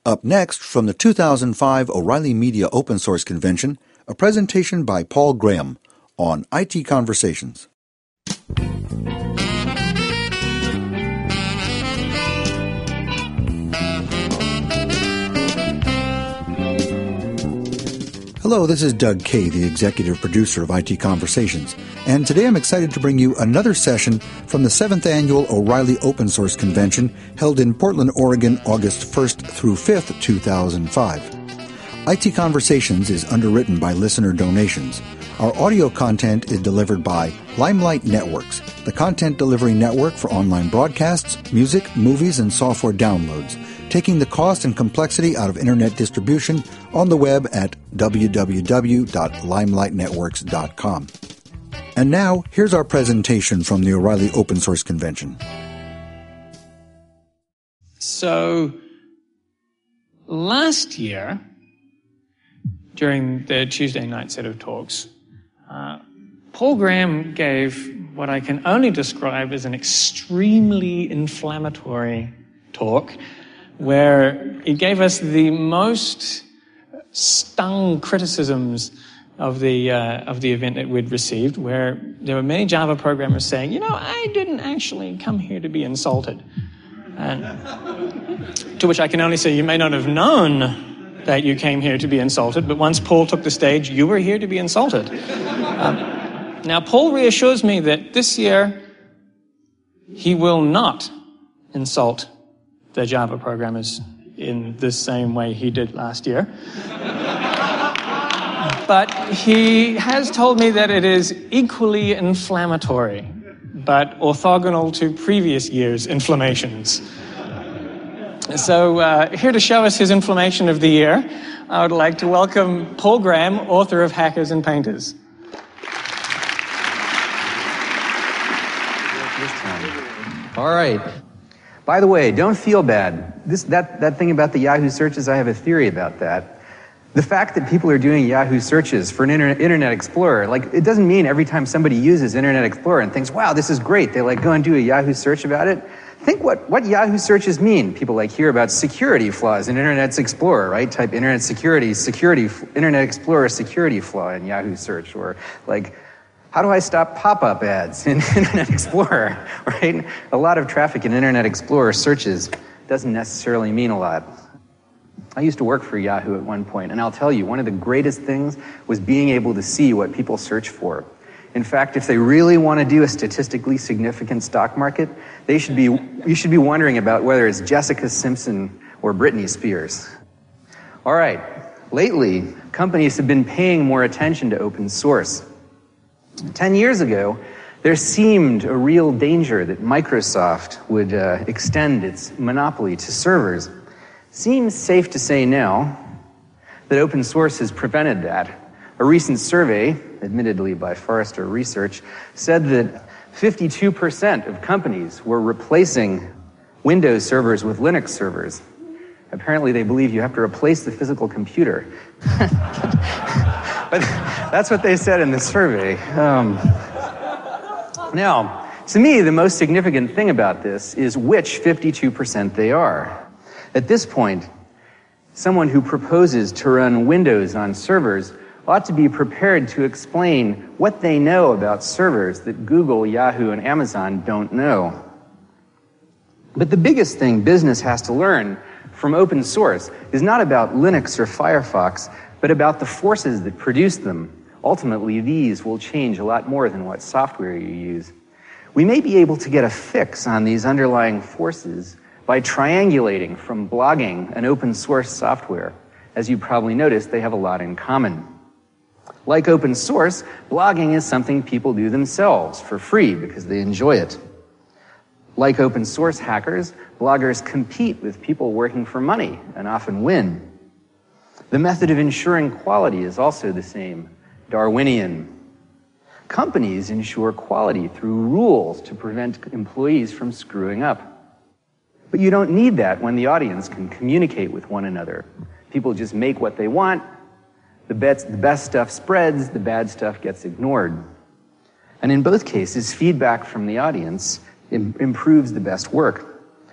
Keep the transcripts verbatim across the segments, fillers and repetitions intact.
Up next, from the two thousand five O'Reilly Media Open Source Convention, a presentation by Paul Graham on I T Conversations. Hello, this is Doug Kaye, the executive producer of I T Conversations, and today I'm excited to bring you another session from the seventh Annual O'Reilly Open Source Convention held in Portland, Oregon, August first through fifth, two thousand five. I T Conversations is underwritten by listener donations. Our audio content is delivered by Limelight Networks, the content delivery network for online broadcasts, music, movies, and software downloads, taking the cost and complexity out of internet distribution on the web at w w w dot limelight networks dot com. And now, here's our presentation from the O'Reilly Open Source Convention. So, last year, during the Tuesday night set of talks, uh, Paul Graham gave what I can only describe as an extremely inflammatory talk, where he gave us the most stung criticisms of the uh, of the event that we'd received, where there were many Java programmers saying, you know, I didn't actually come here to be insulted. And to which I can only say, you may not have known that you came here to be insulted, but once Paul took the stage, you were here to be insulted. Um, now, Paul reassures me that this year he will not insult the Java programmers in the same way he did last year. But he has told me that it is equally inflammatory, but orthogonal to previous year's inflammations. So uh, here to show us his inflammation of the year, I would like to welcome Paul Graham, author of Hackers and Painters. All right. By the way, don't feel bad. This, that, that thing about the Yahoo searches, I have a theory about that. The fact that people are doing Yahoo searches for an Internet, Internet Explorer, like, it doesn't mean every time somebody uses Internet Explorer and thinks, wow, this is great, they like go and do a Yahoo search about it. Think what, what Yahoo searches mean. People like hear about security flaws in Internet Explorer, right? Type Internet security, security, Internet Explorer security flaw in Yahoo search, or like, how do I stop pop-up ads in Internet Explorer, right? A lot of traffic in Internet Explorer searches doesn't necessarily mean a lot. I used to work for Yahoo at one point, and I'll tell you, one of the greatest things was being able to see what people search for. In fact, if they really want to do a statistically significant stock market, they should be, you should be wondering about whether it's Jessica Simpson or Britney Spears. All right, lately, companies have been paying more attention to open source. Ten years ago, there seemed a real danger that Microsoft would uh, extend its monopoly to servers. Seems safe to say now that open source has prevented that. A recent survey, admittedly by Forrester Research, said that fifty-two percent of companies were replacing Windows servers with Linux servers. Apparently they believe you have to replace the physical computer. But that's what they said in the survey. Um, now, to me, the most significant thing about this is which fifty-two percent they are. At this point, someone who proposes to run Windows on servers ought to be prepared to explain what they know about servers that Google, Yahoo, and Amazon don't know. But the biggest thing business has to learn from open source is not about Linux or Firefox, but about the forces that produce them. Ultimately, these will change a lot more than what software you use. We may be able to get a fix on these underlying forces by triangulating from blogging and open source software. As you probably noticed, they have a lot in common. Like open source, blogging is something people do themselves for free because they enjoy it. Like open source hackers, bloggers compete with people working for money and often win. The method of ensuring quality is also the same, Darwinian. Companies ensure quality through rules to prevent employees from screwing up. But you don't need that when the audience can communicate with one another. People just make what they want. The best, the best stuff spreads, the bad stuff gets ignored. And in both cases, feedback from the audience im- improves the best work.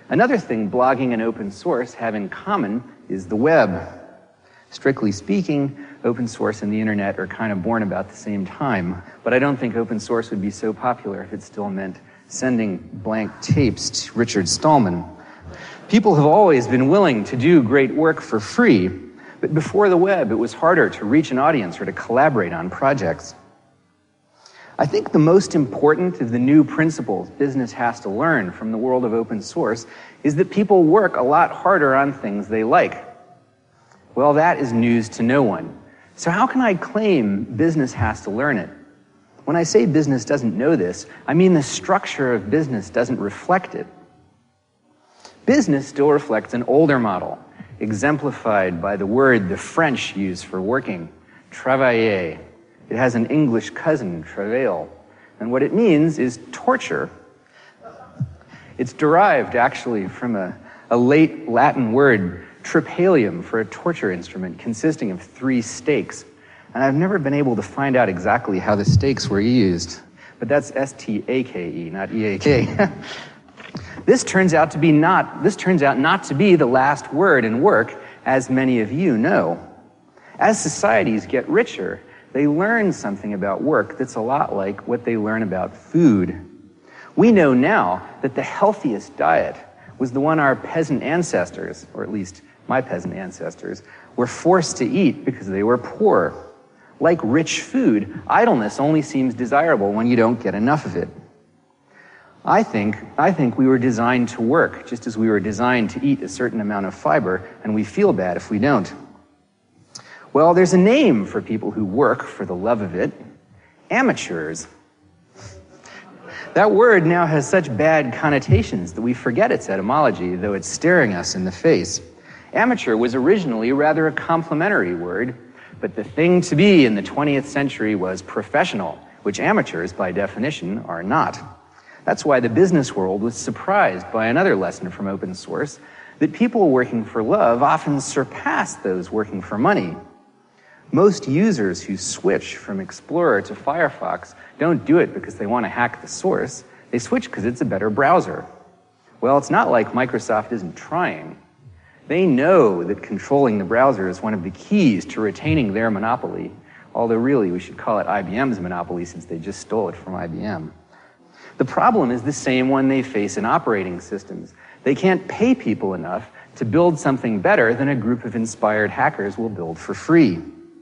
Another thing blogging and open source have in common is the web. Strictly speaking, open source and the internet are kind of born about the same time, but I don't think open source would be so popular if it still meant sending blank tapes to Richard Stallman. People have always been willing to do great work for free, but before the web, it was harder to reach an audience or to collaborate on projects. I think the most important of the new principles business has to learn from the world of open source is that people work a lot harder on things they like. Well, that is news to no one. So how can I claim business has to learn it? When I say business doesn't know this, I mean the structure of business doesn't reflect it. Business still reflects an older model, exemplified by the word the French use for working, travailler. It has an English cousin, travail, and what it means is torture. It's derived, actually, from a, a late Latin word, tripalium, for a torture instrument consisting of three stakes. And I've never been able to find out exactly how the stakes were used, but that's S T A K E, not E A K. This turns out to be not, this turns out not to be the last word in work, as many of you know. As societies get richer, they learn something about work that's a lot like what they learn about food. We know now that the healthiest diet was the one our peasant ancestors, or at least my peasant ancestors, were forced to eat because they were poor. Like rich food, idleness only seems desirable when you don't get enough of it. I think, I think we were designed to work, just as we were designed to eat a certain amount of fiber, and we feel bad if we don't. Well, there's a name for people who work for the love of it: amateurs. That word now has such bad connotations that we forget its etymology, though it's staring us in the face. Amateur was originally rather a complimentary word, but the thing to be in the twentieth century was professional, which amateurs, by definition, are not. That's why the business world was surprised by another lesson from open source, that people working for love often surpass those working for money. Most users who switch from Explorer to Firefox don't do it because they want to hack the source. They switch because it's a better browser. Well, it's not like Microsoft isn't trying. They know that controlling the browser is one of the keys to retaining their monopoly, although really we should call it I B M's monopoly since they just stole it from I B M. The problem is the same one they face in operating systems. They can't pay people enough to build something better than a group of inspired hackers will build for free.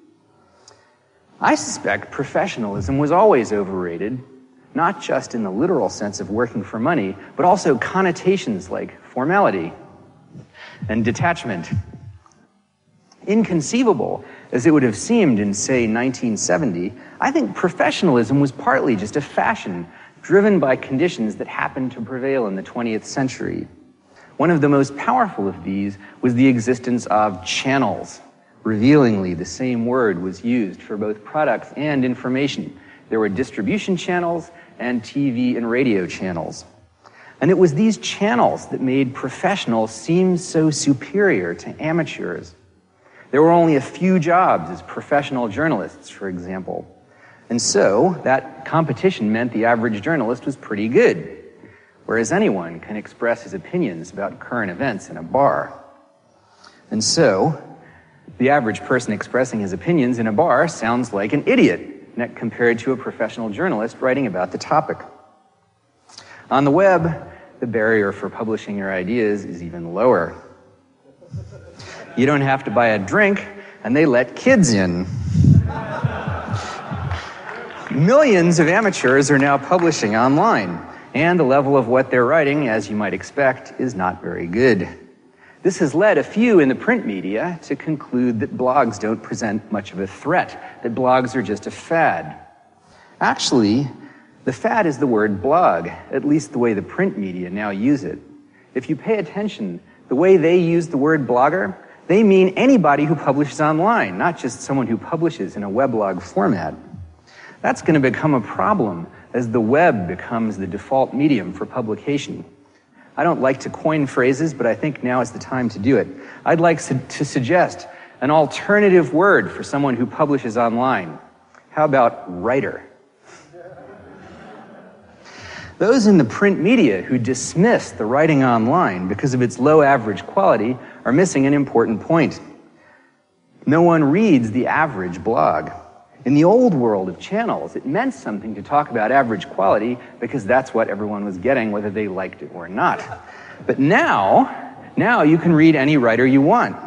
I suspect professionalism was always overrated, not just in the literal sense of working for money, but also connotations like formality and detachment. Inconceivable as it would have seemed in, say, nineteen seventy, I think professionalism was partly just a fashion driven by conditions that happened to prevail in the twentieth century. One of the most powerful of these was the existence of channels. Revealingly, the same word was used for both products and information. There were distribution channels and T V and radio channels. And it was these channels that made professionals seem so superior to amateurs. There were only a few jobs as professional journalists, for example. And so, that competition meant the average journalist was pretty good, whereas anyone can express his opinions about current events in a bar. And so, the average person expressing his opinions in a bar sounds like an idiot, net compared to a professional journalist writing about the topic. On the web, the barrier for publishing your ideas is even lower. You don't have to buy a drink, and they let kids in. Millions of amateurs are now publishing online, and the level of what they're writing, as you might expect, is not very good. This has led a few in the print media to conclude that blogs don't present much of a threat, that blogs are just a fad. Actually, the fad is the word blog, at least the way the print media now use it. If you pay attention, the way they use the word blogger, they mean anybody who publishes online, not just someone who publishes in a weblog format. That's going to become a problem as the web becomes the default medium for publication. I don't like to coin phrases, but I think now is the time to do it. I'd like su- to suggest an alternative word for someone who publishes online. How about writer? Those in the print media who dismiss the writing online because of its low average quality are missing an important point. No one reads the average blog. In the old world of channels, it meant something to talk about average quality because that's what everyone was getting, whether they liked it or not. But now, now you can read any writer you want.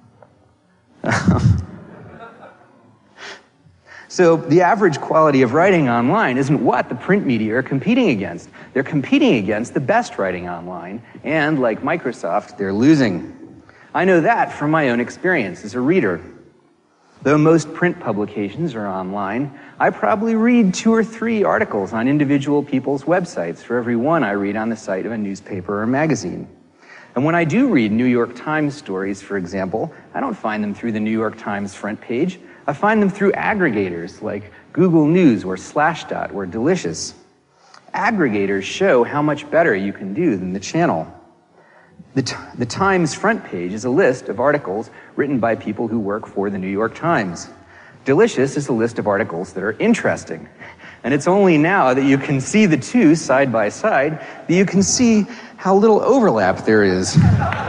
So the average quality of writing online isn't what the print media are competing against. They're competing against the best writing online, and like Microsoft, they're losing. I know that from my own experience as a reader. Though most print publications are online, I probably read two or three articles on individual people's websites for every one I read on the site of a newspaper or magazine. And when I do read New York Times stories, for example, I don't find them through the New York Times front page. I find them through aggregators like Google News or Slashdot or Delicious. Aggregators show how much better you can do than the channel. The, t- the Times front page is a list of articles written by people who work for the New York Times. Delicious is a list of articles that are interesting. And it's only now that you can see the two side by side that you can see how little overlap there is.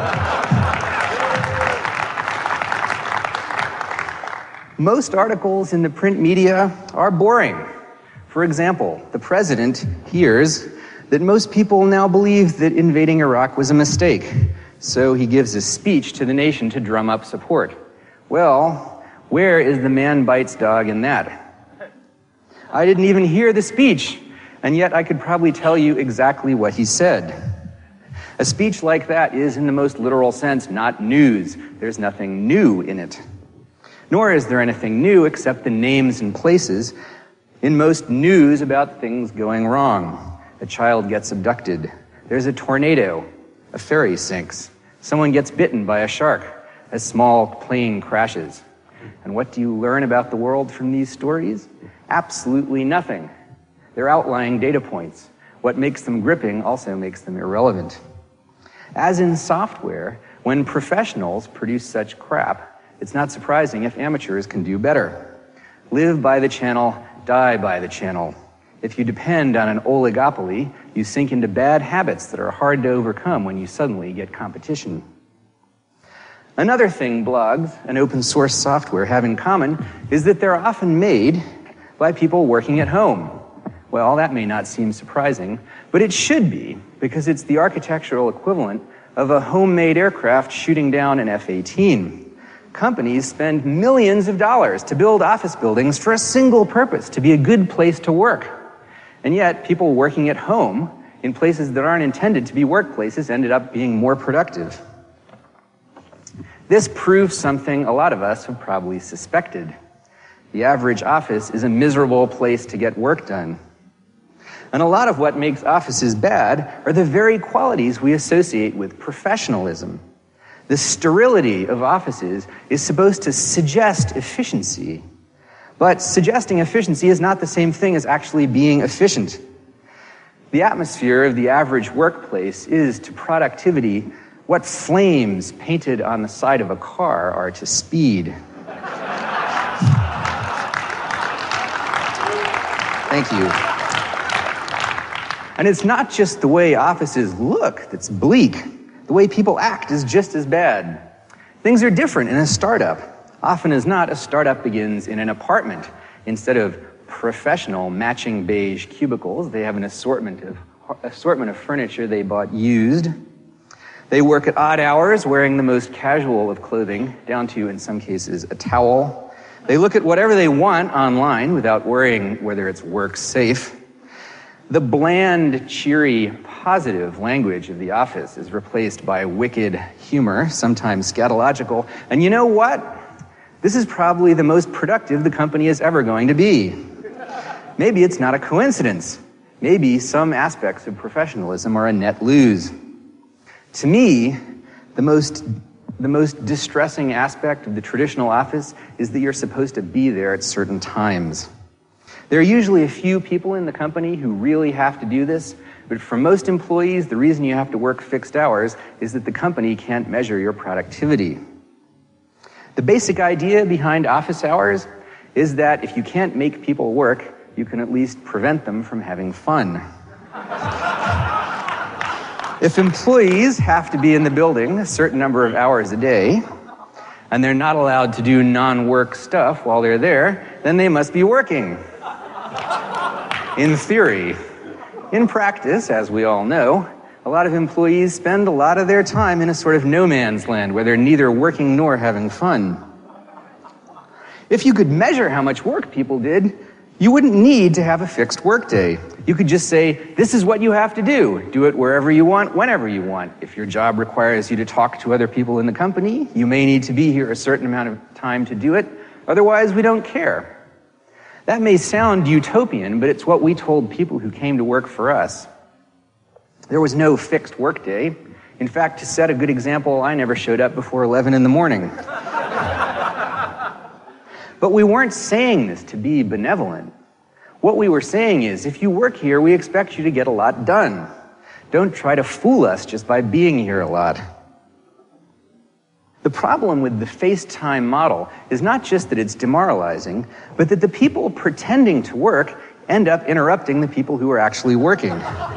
Most articles in the print media are boring. For example, the president hears that most people now believe that invading Iraq was a mistake, so he gives a speech to the nation to drum up support. Well, where is the man bites dog in that? I didn't even hear the speech, and yet I could probably tell you exactly what he said. A speech like that is, in the most literal sense, not news. There's nothing new in it. Nor is there anything new except the names and places in most news about things going wrong. A child gets abducted. There's a tornado. A ferry sinks. Someone gets bitten by a shark. A small plane crashes. And what do you learn about the world from these stories? Absolutely nothing. They're outlying data points. What makes them gripping also makes them irrelevant. As in software, when professionals produce such crap, it's not surprising if amateurs can do better. Live by the channel, die by the channel. If you depend on an oligopoly, you sink into bad habits that are hard to overcome when you suddenly get competition. Another thing blogs and open source software have in common is that they're often made by people working at home. Well, that may not seem surprising, but it should be, because it's the architectural equivalent of a homemade aircraft shooting down an F eighteen. Companies spend millions of dollars to build office buildings for a single purpose, to be a good place to work. And yet, people working at home in places that aren't intended to be workplaces ended up being more productive. This proves something a lot of us have probably suspected. The average office is a miserable place to get work done. And a lot of what makes offices bad are the very qualities we associate with professionalism. The sterility of offices is supposed to suggest efficiency. But suggesting efficiency is not the same thing as actually being efficient. The atmosphere of the average workplace is to productivity what flames painted on the side of a car are to speed. Thank you. And it's not just the way offices look that's bleak. The way people act is just as bad. Things are different in a startup. Often as not, a startup begins in an apartment. Instead of professional matching beige cubicles, they have an assortment of assortment of furniture they bought used. They work at odd hours, wearing the most casual of clothing, down to, in some cases, a towel. They look at whatever they want online without worrying whether it's work safe. The bland, cheery, positive language of the office is replaced by wicked humor, sometimes scatological. And you know what? This is probably the most productive the company is ever going to be. Maybe it's not a coincidence. Maybe some aspects of professionalism are a net lose. To me, the most, the most distressing aspect of the traditional office is that you're supposed to be there at certain times. There are usually a few people in the company who really have to do this, but for most employees, the reason you have to work fixed hours is that the company can't measure your productivity. The basic idea behind office hours is that if you can't make people work, you can at least prevent them from having fun. If employees have to be in the building a certain number of hours a day, and they're not allowed to do non-work stuff while they're there, then they must be working. In theory. In practice, as we all know, a lot of employees spend a lot of their time in a sort of no man's land where they're neither working nor having fun. If you could measure how much work people did, you wouldn't need to have a fixed workday. You could just say, this is what you have to do. Do it wherever you want, whenever you want. If your job requires you to talk to other people in the company, you may need to be here a certain amount of time to do it. Otherwise, we don't care. That may sound utopian, but it's what we told people who came to work for us. There was no fixed workday. In fact, to set a good example, I never showed up before eleven in the morning. But we weren't saying this to be benevolent. What we were saying is, if you work here, we expect you to get a lot done. Don't try to fool us just by being here a lot. The problem with the FaceTime model is not just that it's demoralizing, but that the people pretending to work end up interrupting the people who are actually working.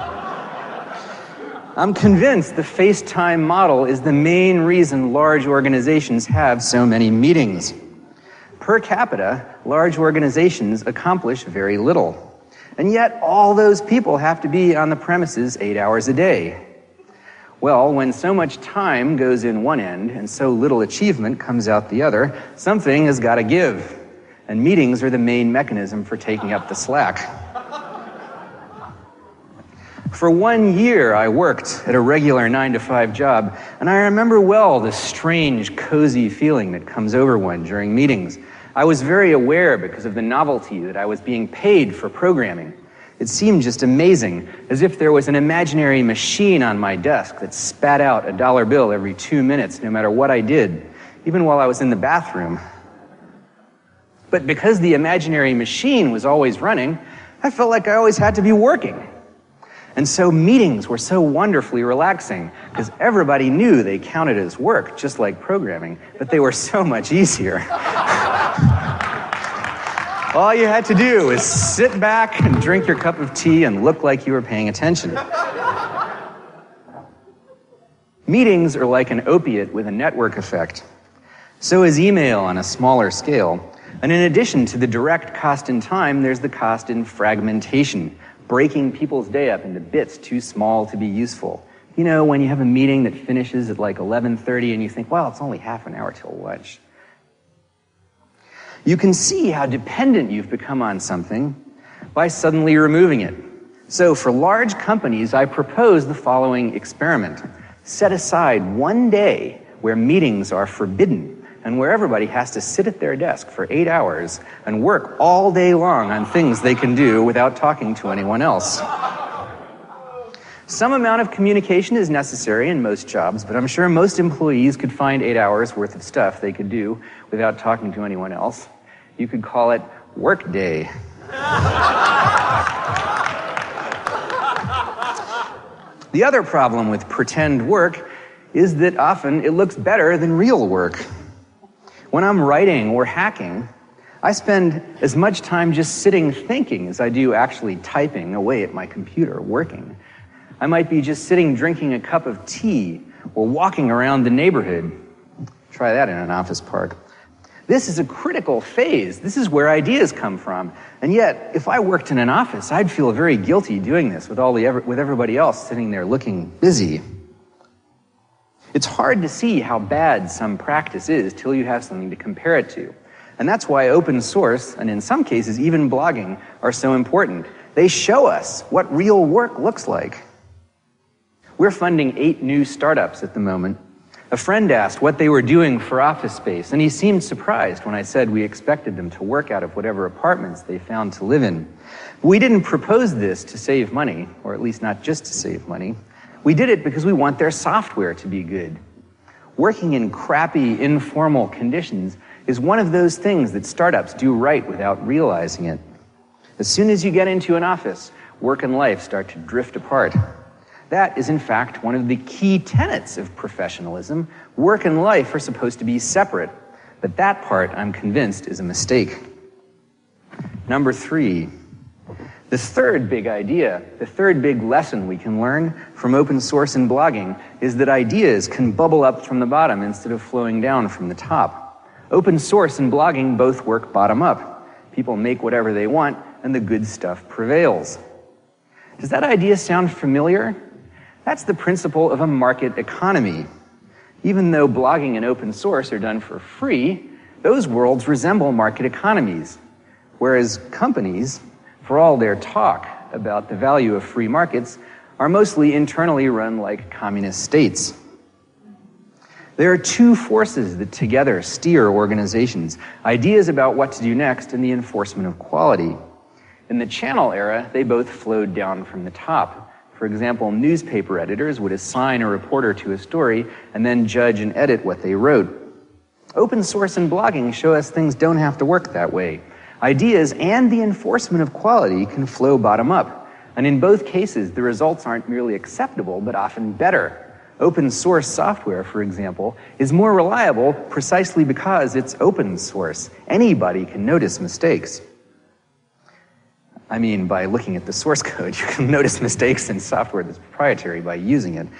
I'm convinced the FaceTime model is the main reason large organizations have so many meetings. Per capita, large organizations accomplish very little. And yet, all those people have to be on the premises eight hours a day. Well, when so much time goes in one end and so little achievement comes out the other, something has got to give. And meetings are the main mechanism for taking up the slack. For one year, I worked at a regular nine to five job, and I remember well the strange, cozy feeling that comes over one during meetings. I was very aware because of the novelty that I was being paid for programming. It seemed just amazing, as if there was an imaginary machine on my desk that spat out a dollar bill every two minutes, no matter what I did, even while I was in the bathroom. But because the imaginary machine was always running, I felt like I always had to be working. And so meetings were so wonderfully relaxing, because everybody knew they counted as work, just like programming, but they were so much easier. All you had to do was sit back and drink your cup of tea and look like you were paying attention. Meetings are like an opiate with a network effect. So is email on a smaller scale. And in addition to the direct cost in time, there's the cost in fragmentation, breaking people's day up into bits too small to be useful. You know, when you have a meeting that finishes at like eleven thirty and you think, well, it's only half an hour till lunch. You can see how dependent you've become on something by suddenly removing it. So for large companies, I propose the following experiment. Set aside one day where meetings are forbidden and where everybody has to sit at their desk for eight hours and work all day long on things they can do without talking to anyone else. Some amount of communication is necessary in most jobs, but I'm sure most employees could find eight hours worth of stuff they could do without talking to anyone else. You could call it work day. The other problem with pretend work is that often it looks better than real work. When I'm writing or hacking, I spend as much time just sitting thinking as I do actually typing away at my computer, working. I might be just sitting drinking a cup of tea or walking around the neighborhood. Try that in an office park. This is a critical phase. This is where ideas come from. And yet, if I worked in an office, I'd feel very guilty doing this with all the with everybody else sitting there looking busy. It's hard to see how bad some practice is till you have something to compare it to. And that's why open source, and in some cases even blogging, are so important. They show us what real work looks like. We're funding eight new startups at the moment. A friend asked what they were doing for office space, and he seemed surprised when I said we expected them to work out of whatever apartments they found to live in. We didn't propose this to save money, or at least not just to save money. We did it because we want their software to be good. Working in crappy, informal conditions is one of those things that startups do right without realizing it. As soon as you get into an office, work and life start to drift apart. That is, in fact, one of the key tenets of professionalism. Work and life are supposed to be separate, but that part, I'm convinced, is a mistake. Number three, The third big idea, the third big lesson we can learn from open source and blogging is that ideas can bubble up from the bottom instead of flowing down from the top. Open source and blogging both work bottom up. People make whatever they want, and the good stuff prevails. Does that idea sound familiar? That's the principle of a market economy. Even though blogging and open source are done for free, those worlds resemble market economies, whereas companies, for all their talk about the value of free markets, are mostly internally run like communist states. There are two forces that together steer organizations: ideas about what to do next and the enforcement of quality. In the channel era, they both flowed down from the top. For example, newspaper editors would assign a reporter to a story and then judge and edit what they wrote. Open source and blogging show us things don't have to work that way. Ideas and the enforcement of quality can flow bottom up. And in both cases, the results aren't merely acceptable, but often better. Open source software, for example, is more reliable precisely because it's open source. Anybody can notice mistakes. I mean, by looking at the source code, you can notice mistakes in software that's proprietary by using it.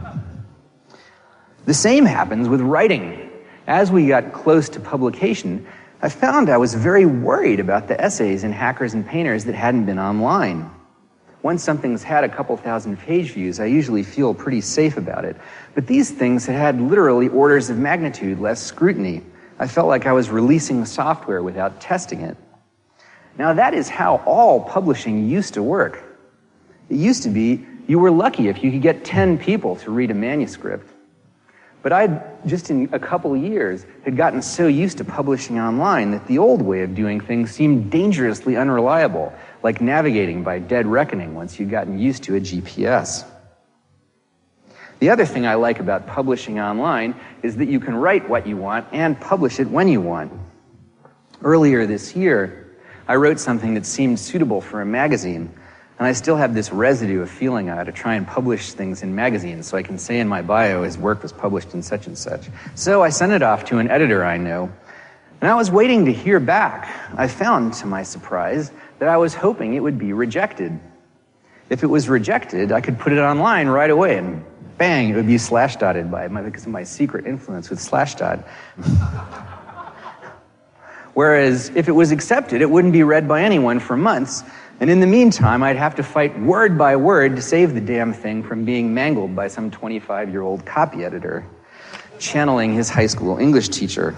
The same happens with writing. As we got close to publication, I found I was very worried about the essays in Hackers and Painters that hadn't been online. Once something's had a couple thousand page views, I usually feel pretty safe about it. But these things had had literally orders of magnitude less scrutiny. I felt like I was releasing software without testing it. Now that is how all publishing used to work. It used to be you were lucky if you could get ten people to read a manuscript. But I, just in a couple of years, had gotten so used to publishing online that the old way of doing things seemed dangerously unreliable, like navigating by dead reckoning once you'd gotten used to a G P S. The other thing I like about publishing online is that you can write what you want and publish it when you want. Earlier this year, I wrote something that seemed suitable for a magazine, and I still have this residue of feeling I ought to try and publish things in magazines so I can say in my bio his work was published in such and such. So I sent it off to an editor I know, and I was waiting to hear back. I found, to my surprise, that I was hoping it would be rejected. If it was rejected, I could put it online right away, and bang, it would be slash-dotted by my, because of my secret influence with Slashdot. Whereas if it was accepted, it wouldn't be read by anyone for months, and in the meantime, I'd have to fight word by word to save the damn thing from being mangled by some twenty-five-year-old copy editor, channeling his high school English teacher.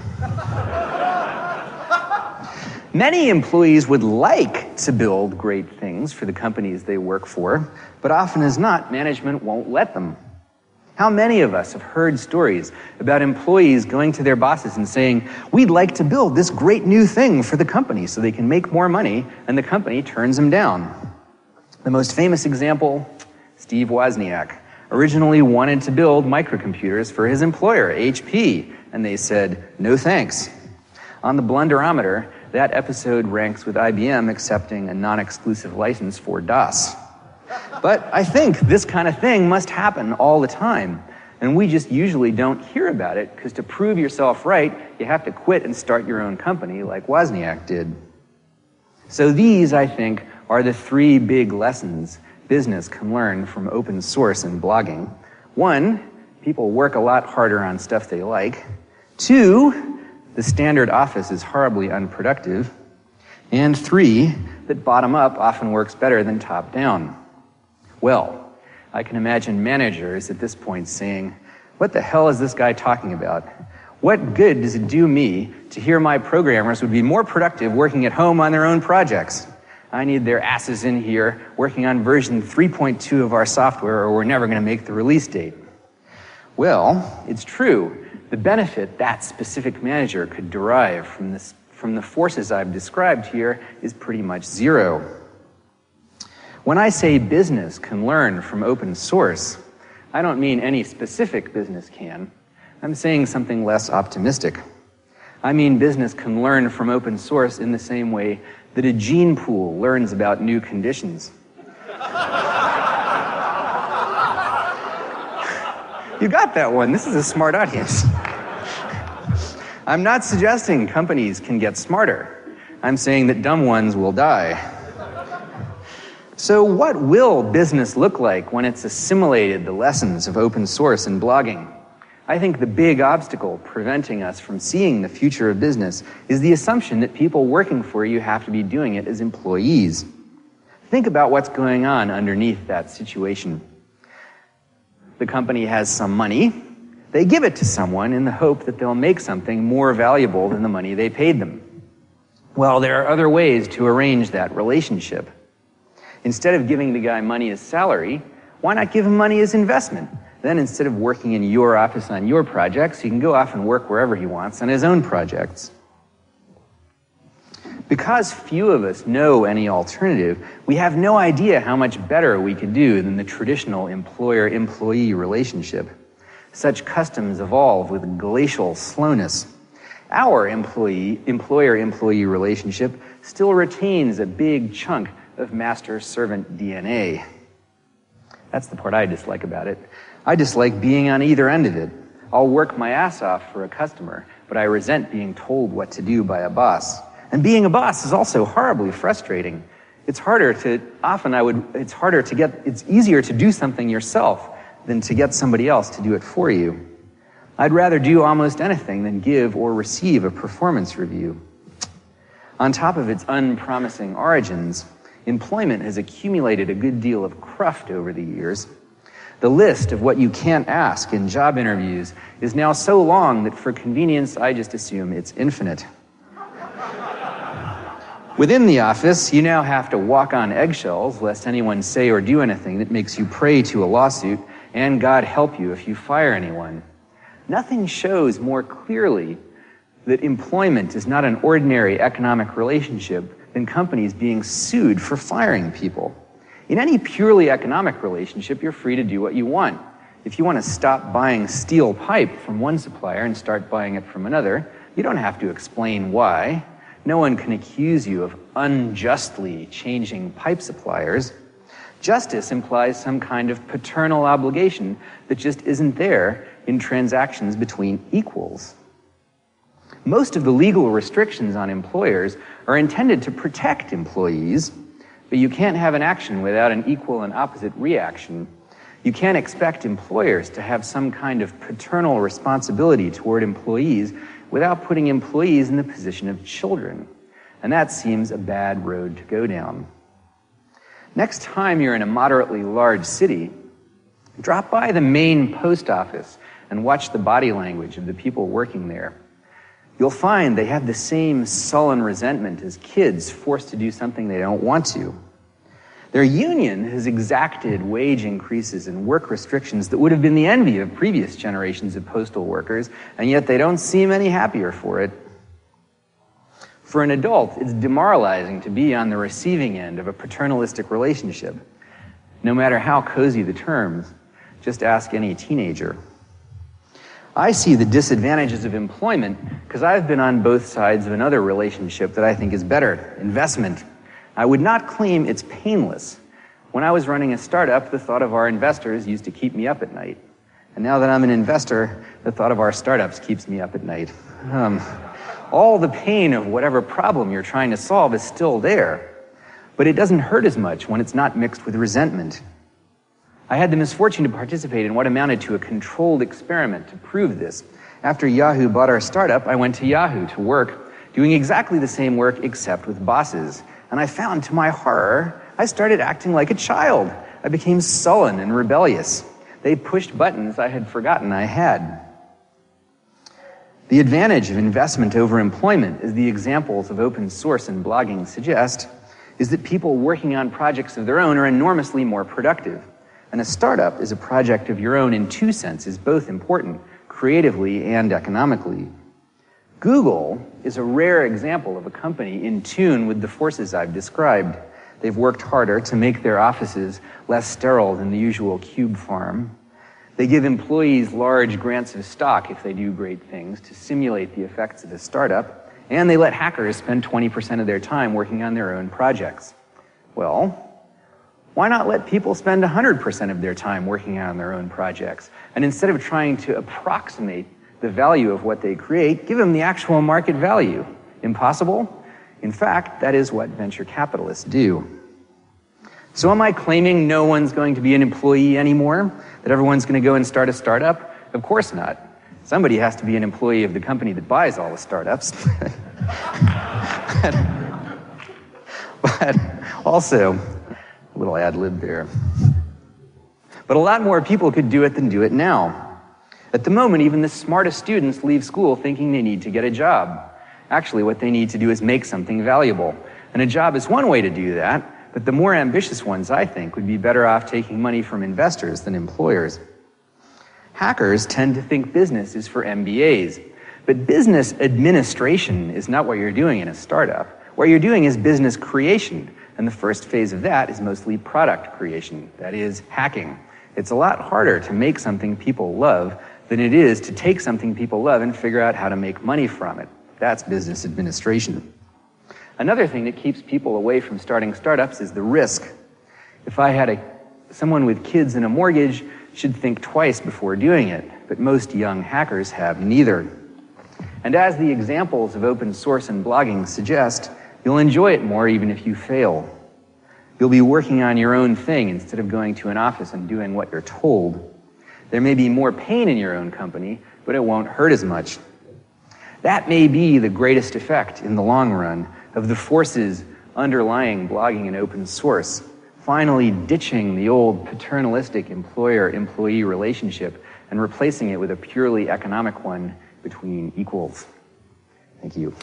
Many employees would like to build great things for the companies they work for, but often as not, management won't let them. How many of us have heard stories about employees going to their bosses and saying, we'd like to build this great new thing for the company so they can make more money, and the company turns them down? The most famous example, Steve Wozniak, originally wanted to build microcomputers for his employer, H P, and they said, no thanks. On the Blunderometer, that episode ranks with I B M accepting a non-exclusive license for DOS. But I think this kind of thing must happen all the time, and we just usually don't hear about it, because to prove yourself right, you have to quit and start your own company like Wozniak did. So these, I think, are the three big lessons business can learn from open source and blogging. One, people work a lot harder on stuff they like. Two, the standard office is horribly unproductive. And three, that bottom up often works better than top down. Well, I can imagine managers at this point saying, what the hell is this guy talking about? What good does it do me to hear my programmers would be more productive working at home on their own projects? I need their asses in here working on version three point two of our software, or we're never going to make the release date. Well, it's true. The benefit that specific manager could derive from this, from the forces I've described here is pretty much zero. When I say business can learn from open source, I don't mean any specific business can. I'm saying something less optimistic. I mean business can learn from open source in the same way that a gene pool learns about new conditions. You got that one. This is a smart audience. I'm not suggesting companies can get smarter. I'm saying that dumb ones will die. So what will business look like when it's assimilated the lessons of open source and blogging? I think the big obstacle preventing us from seeing the future of business is the assumption that people working for you have to be doing it as employees. Think about what's going on underneath that situation. The company has some money. They give it to someone in the hope that they'll make something more valuable than the money they paid them. Well, there are other ways to arrange that relationship. Instead of giving the guy money as salary, why not give him money as investment? Then instead of working in your office on your projects, he can go off and work wherever he wants on his own projects. Because few of us know any alternative, we have no idea how much better we could do than the traditional employer-employee relationship. Such customs evolve with glacial slowness. Our employee, employer-employee relationship still retains a big chunk of master-servant D N A. That's the part I dislike about it. I dislike being on either end of it. I'll work my ass off for a customer, but I resent being told what to do by a boss. And being a boss is also horribly frustrating. It's harder to, often I would, it's harder to get, it's easier to do something yourself than to get somebody else to do it for you. I'd rather do almost anything than give or receive a performance review. On top of its unpromising origins, employment has accumulated a good deal of cruft over the years. The list of what you can't ask in job interviews is now so long that for convenience, I just assume it's infinite. Within the office, you now have to walk on eggshells lest anyone say or do anything that makes you prey to a lawsuit, and God help you if you fire anyone. Nothing shows more clearly that employment is not an ordinary economic relationship than companies being sued for firing people. In any purely economic relationship, you're free to do what you want. If you want to stop buying steel pipe from one supplier and start buying it from another, you don't have to explain why. No one can accuse you of unjustly changing pipe suppliers. Justice implies some kind of paternal obligation that just isn't there in transactions between equals. Most of the legal restrictions on employers are intended to protect employees, but you can't have an action without an equal and opposite reaction. You can't expect employers to have some kind of paternal responsibility toward employees without putting employees in the position of children. And that seems a bad road to go down. Next time you're in a moderately large city, drop by the main post office and watch the body language of the people working there. You'll find they have the same sullen resentment as kids forced to do something they don't want to. Their union has exacted wage increases and work restrictions that would have been the envy of previous generations of postal workers, and yet they don't seem any happier for it. For an adult, it's demoralizing to be on the receiving end of a paternalistic relationship. No matter how cozy the terms, just ask any teenager. I see the disadvantages of employment because I've been on both sides of another relationship that I think is better, investment. I would not claim it's painless. When I was running a startup, the thought of our investors used to keep me up at night. And now that I'm an investor, the thought of our startups keeps me up at night. Um, all the pain of whatever problem you're trying to solve is still there, but it doesn't hurt as much when it's not mixed with resentment. I had the misfortune to participate in what amounted to a controlled experiment to prove this. After Yahoo bought our startup, I went to Yahoo to work, doing exactly the same work except with bosses. And I found, to my horror, I started acting like a child. I became sullen and rebellious. They pushed buttons I had forgotten I had. The advantage of investment over employment, as the examples of open source and blogging suggest, is that people working on projects of their own are enormously more productive. And a startup is a project of your own in two senses, both important, creatively and economically. Google is a rare example of a company in tune with the forces I've described. They've worked harder to make their offices less sterile than the usual cube farm. They give employees large grants of stock if they do great things to simulate the effects of a startup, and they let hackers spend twenty percent of their time working on their own projects. Well, why not let people spend one hundred percent of their time working on their own projects? And instead of trying to approximate the value of what they create, give them the actual market value. Impossible? In fact, that is what venture capitalists do. So am I claiming no one's going to be an employee anymore? That everyone's going to go and start a startup? Of course not. Somebody has to be an employee of the company that buys all the startups. but, but also, a little ad lib there. But a lot more people could do it than do it now. At the moment, even the smartest students leave school thinking they need to get a job. Actually, what they need to do is make something valuable. And a job is one way to do that. But the more ambitious ones, I think, would be better off taking money from investors than employers. Hackers tend to think business is for M B As. But business administration is not what you're doing in a startup. What you're doing is business creation. And the first phase of that is mostly product creation. That is, hacking. It's a lot harder to make something people love than it is to take something people love and figure out how to make money from it. That's business administration. Another thing that keeps people away from starting startups is the risk. If I had a, someone with kids and a mortgage should think twice before doing it, but most young hackers have neither. And as the examples of open source and blogging suggest, you'll enjoy it more even if you fail. You'll be working on your own thing instead of going to an office and doing what you're told. There may be more pain in your own company, but it won't hurt as much. That may be the greatest effect in the long run of the forces underlying blogging and open source, finally ditching the old paternalistic employer-employee relationship and replacing it with a purely economic one between equals. Thank you.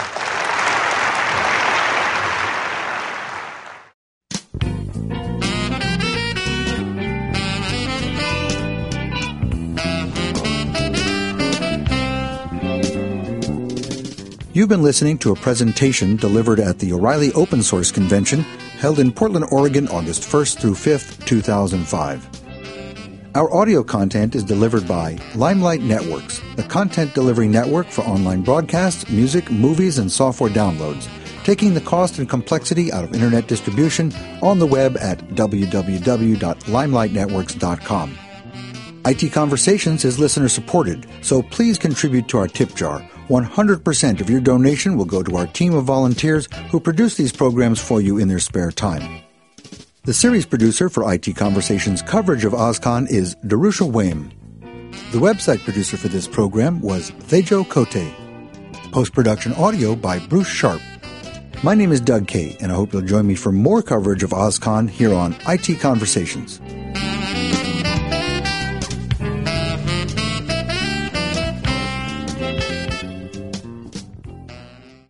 You've been listening to a presentation delivered at the O'Reilly Open Source Convention held in Portland, Oregon, August first through fifth, two thousand five. Our audio content is delivered by Limelight Networks, the content delivery network for online broadcasts, music, movies, and software downloads, taking the cost and complexity out of internet distribution on the web at w w w dot limelight networks dot com. I T Conversations is listener-supported, so please contribute to our tip jar. one hundred percent of your donation will go to our team of volunteers who produce these programs for you in their spare time. The series producer for I T Conversations coverage of OSCON is Darusha Wame. The website producer for this program was Thejo Kote. Post-production audio by Bruce Sharp. My name is Doug Kay, and I hope you'll join me for more coverage of OSCON here on I T Conversations.